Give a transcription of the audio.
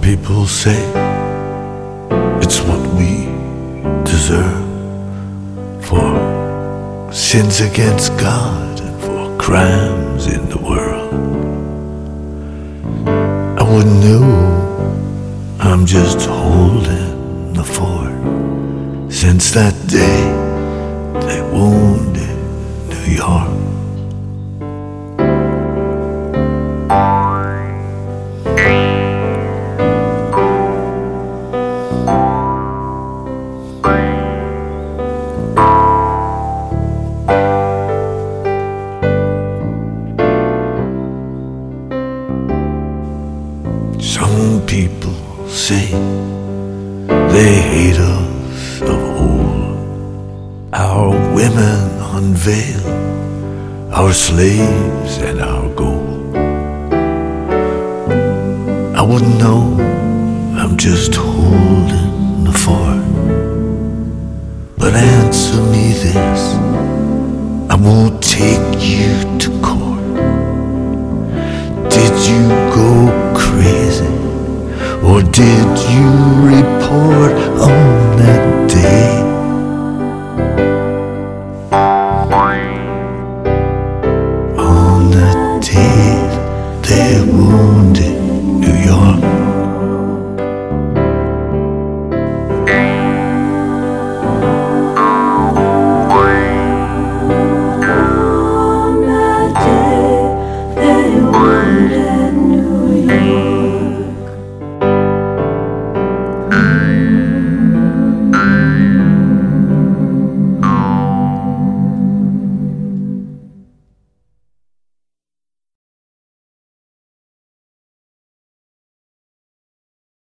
people say it's what we deserve for sins against God and for crimes in the world. I wouldn't know, I'm just holding the fort. Since that day they wounded New York. Some people say they hate us of old. Our women unveil, our slaves and our gold. I wouldn't know, I'm just holding the fort. But answer me